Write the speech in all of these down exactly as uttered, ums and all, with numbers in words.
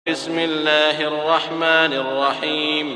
بسم الله الرحمن الرحيم.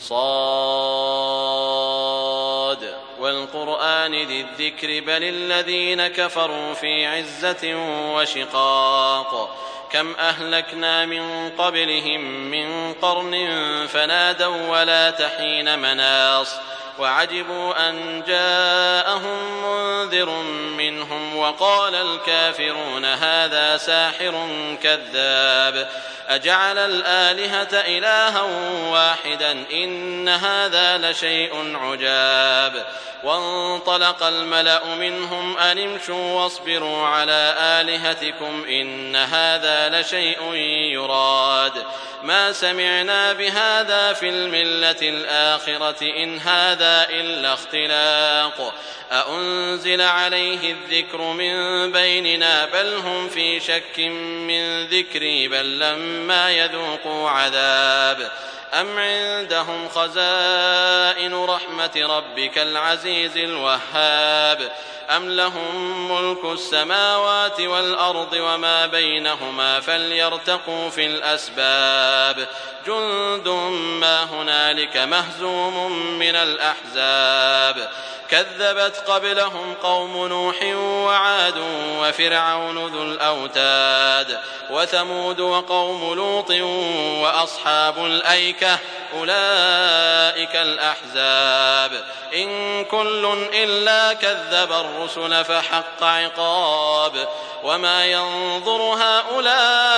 صاد والقرآن ذي الذكر بل الذين كفروا في عزة وشقاق. كم أهلكنا من قبلهم من قرن فنادوا ولا تحين مناص وعجبوا أن جاءهم منذر منهم وقال الكافرون هذا ساحر كذاب أجعل الآلهة إلها واحدا إن هذا لشيء عجاب. وانطلق الملأ منهم أن امشوا واصبروا على آلهتكم إن هذا لشيء يراد ما سمعنا بهذا في الملة الآخرة إن هذا إلا اختلاق أأنزل عليه الذكر من بيننا بل هم في شك من ذكري بل لما يذوقوا عذاب أم عندهم خزائن رحمة ربك العزيز الوهاب أم لهم ملك السماوات والأرض وما بينهما فليرتقوا في الأسباب جند ما هنالك مهزوم من الأحزاب كذبت قبلهم قوم نوح وعاد وفرعون ذو الأوتاد وثمود وقوم لوط وأصحاب الأيكة أولئك الأحزاب إن كل إلا كذب الرسل فحق عقاب وما ينظر هؤلاء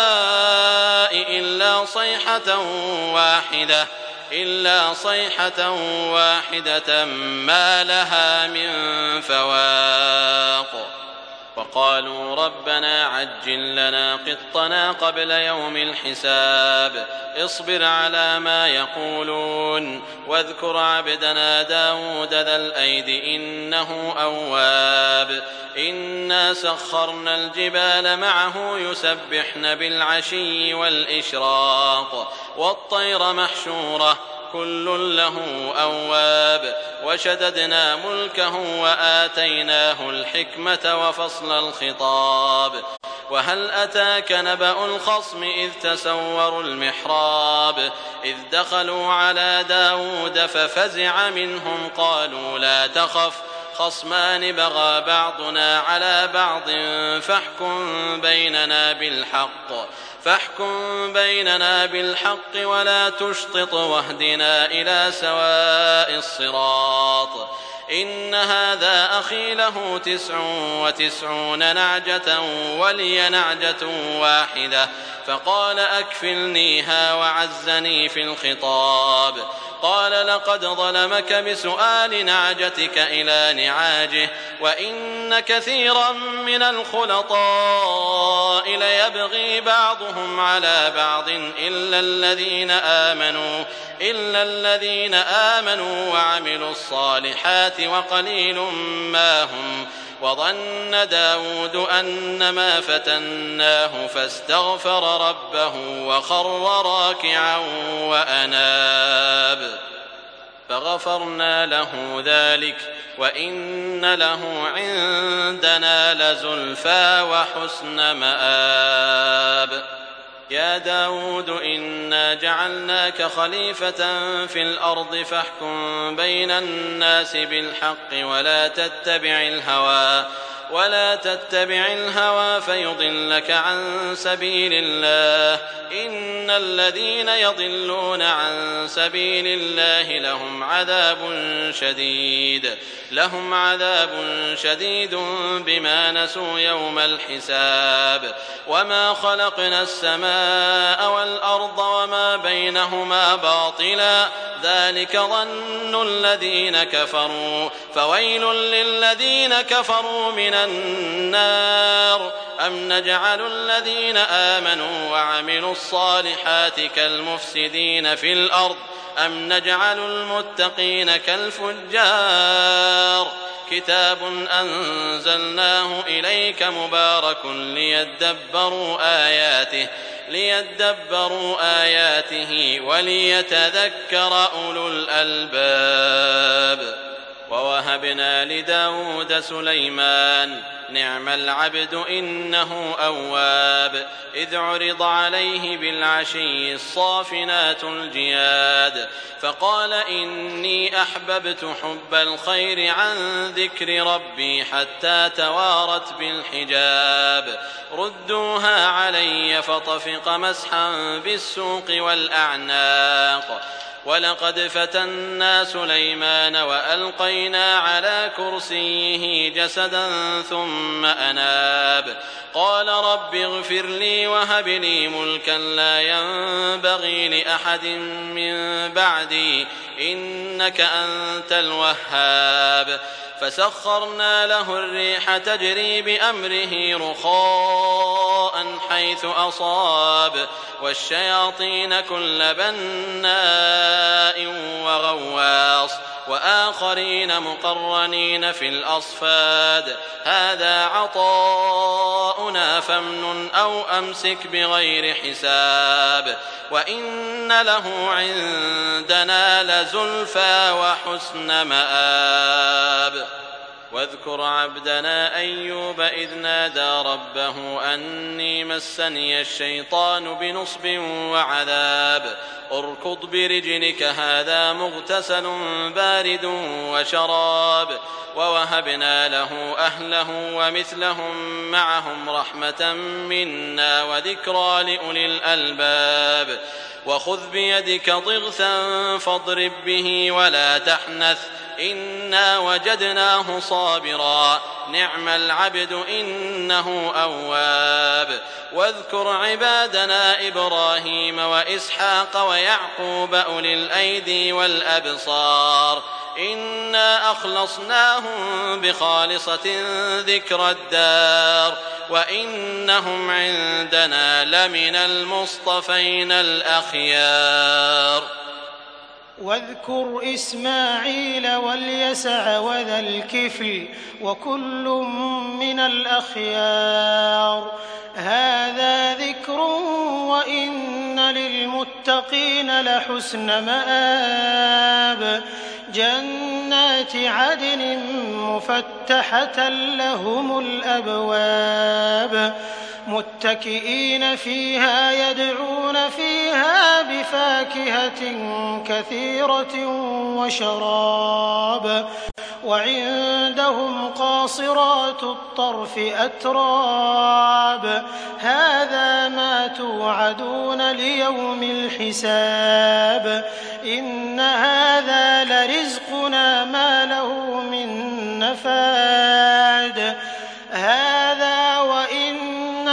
إلا صيحة واحدة إلا صيحة واحدة ما لها من فواق. وقالوا ربنا عجل لنا قطنا قبل يوم الحساب اصبر على ما يقولون واذكر عبدنا داود ذا الأيد إنه أواب إنا سخرنا الجبال معه يسبحن بالعشي والإشراق والطير محشورة كل له أواب وشددنا ملكه وآتيناه الحكمة وفصل الخطاب وهل أتاك نبأ الخصم إذ تسوروا المحراب إذ دخلوا على داود ففزع منهم قالوا لا تخف خصمان بغى بعضنا على بعض فاحكم بيننا بالحق فاحكم بيننا بالحق ولا تشطط واهدنا إلى سواء الصراط إن هذا أخي له تسع وتسعون نعجة ولي نعجة واحدة فقال أكفلنيها وعزني في الخطاب قال لقد ظلمك بسؤال نعجتك إلى نعاجه وإن كثيرا من الخلطاء ليبغي بعضهم على بعض إلا الذين آمنوا إلا الذين آمنوا وعملوا الصالحات وقليل ما هم وظن داود أنما فتناه فاستغفر ربه وخر راكعا وأناب فغفرنا له ذلك وإن له عندنا لزلفى وحسن مآب. يا داود إنا جعلناك خليفة في الأرض فاحكم بين الناس بالحق ولا تتبع الهوى ولا تتبع الهوى فيضلك عن سبيل الله إن الذين يضلون عن سبيل الله لهم عذاب شديد لهم عذاب شديد بما نسوا يوم الحساب وما خلقنا السماء والأرض وما بينهما باطلا ذلك ظن الذين كفروا فويل للذين كفروا من النار أم نجعل الذين آمنوا وعملوا الصالحات كالمفسدين في الأرض أم نجعل المتقين كالفجار كتاب أنزلناه إليك مبارك ليدبروا آياته ليدبروا آياته وليتذكر أولو الألباب. ووهبنا لداود سليمان نعم العبد إنه أواب إذ عرض عليه بالعشي الصافنات الجياد فقال إني أحببت حب الخير عن ذكر ربي حتى توارت بالحجاب ردوها علي فطفق مسحا بالسوق والأعناق ولقد فتنا سليمان وألقينا على كرسيه جسدا ثم أناب قال رب اغفر لي وهب لي ملكا لا ينبغي لأحد من بعدي إنك أنت الوهاب فسخرنا له الريح تجري بأمره رخاء حيث أصاب والشياطين كل بناء وغواص وآخرين مقرنين في الأصفاد هذا عطاؤنا فامنن أو أمسك بغير حساب وإن له عندنا لزلفى وحسن مآب واذكر عبدنا أيوب إذ نادى ربه أني مسني الشيطان بنصب وعذاب اركض برجلك هذا مغتسل بارد وشراب ووهبنا له أهله ومثلهم معهم رحمة منا وذكرى لأولي الألباب وخذ بيدك ضغثا فاضرب به ولا تحنث إنا وجدناه صابرا نعم العبد إنه أواب واذكر عبادنا إبراهيم وإسحاق ويعقوب أولي الأيدي والأبصار إنا أخلصناهم بخالصة ذكر الدار وإنهم عندنا لمن المصطفين الأخيار واذكر إسماعيل واليسع وذا الكفل وكل من الأخيار هذا ذكر وإن للمتقين لحسن مآب جنات عدن مفتحة لهم الأبواب متكئين فيها يدعون فيها بفاكهة كثيرة وشراب وعندهم قاصرات الطرف أتراب هذا ما توعدون ليوم الحساب إن هذا لرزقنا ما له من نفاد هذا وإن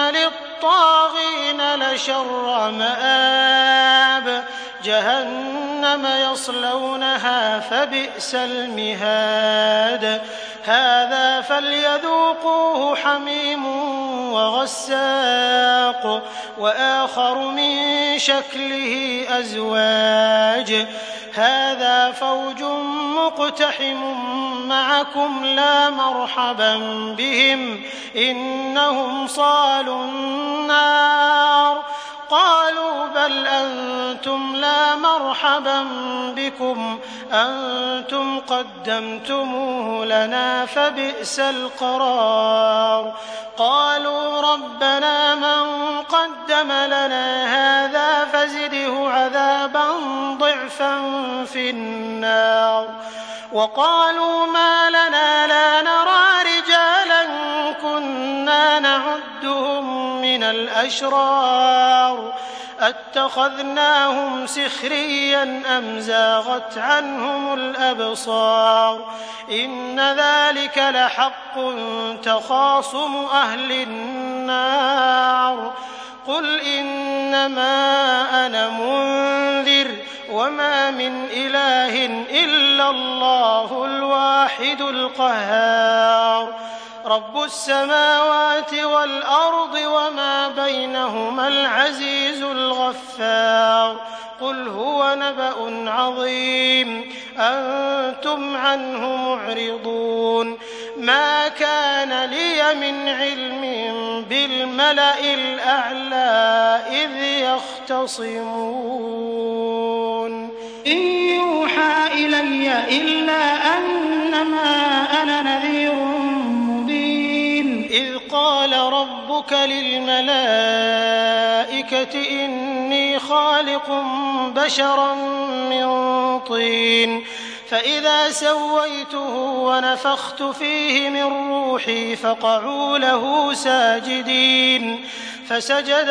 للطاغين لشر مآب جهنم يصلونها فبئس المهاد هذا فليذوقوه حميم وغساق وآخر من شكله أزواج هذا فوج مقتحم معكم لا مرحبا بهم إنهم صالوا النار قالوا بل أنتم لا مرحبا بكم أنتم قدمتموه لنا فبئس القرار قالوا ربنا من قدم لنا هذا فزده عذابا ضعفا في النار وقالوا ما لنا لا نرى رجالا كنا نعدهم من الأشرار أتخذناهم سخريا أم زاغت عنهم الأبصار إن ذلك لحق تخاصم أهل النار قل إنما أنا منذر وما من إله إلا الله الواحد القهار رب السماوات والأرض وما بينهما العزيز الغفار قل هو نبأ عظيم أنتم عنه معرضون ما كان لي من علم بالملأ الأعلى إذ يختصمون إن يوحى إلي إلا أنما أنا نذير مبين ربك للملائكة إني خالق بشرا من طين فإذا سويته ونفخت فيه من روحي فقعوا له ساجدين فسجد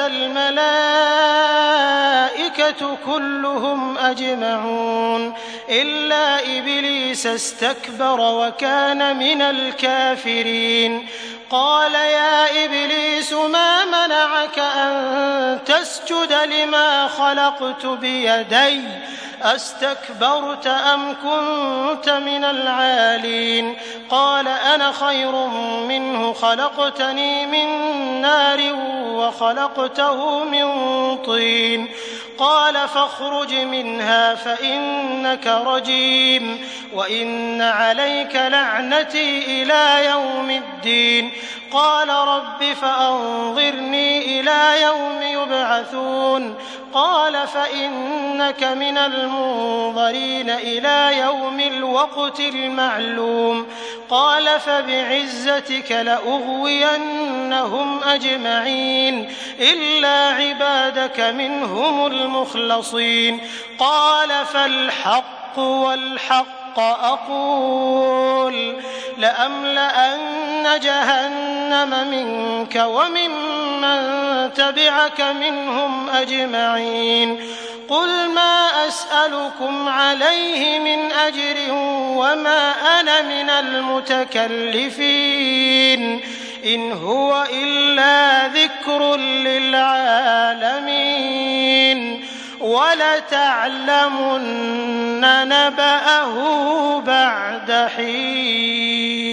الملائكة كلهم أجمعون إلا إبليس استكبر وكان من الكافرين قال يا إبليس ما منعك أن تسجد لما خلقت بيدي أستكبرت أم كنت من العالين قال أنا خير منه خلقتني من نار وخلقته من طين قال فاخرج منها فإنك رجيم وإن عليك لعنتي إلى يوم الدين قال رب فأنظرني إلى يوم يبعثون قال فإنك من المنظرين إلى يوم الوقت المعلوم قال فبعزتك لأغوينهم أجمعين إلا عبادك منهم المخلصين قال فالحق والحق أقول لأملأن جهنم منك وممن تبعك منهم أجمعين قل ما أسألكم عليه من أجر وما أنا من المتكلفين إن هو إلا ذكر للعالمين ولتعلمن نبأه بعد حين.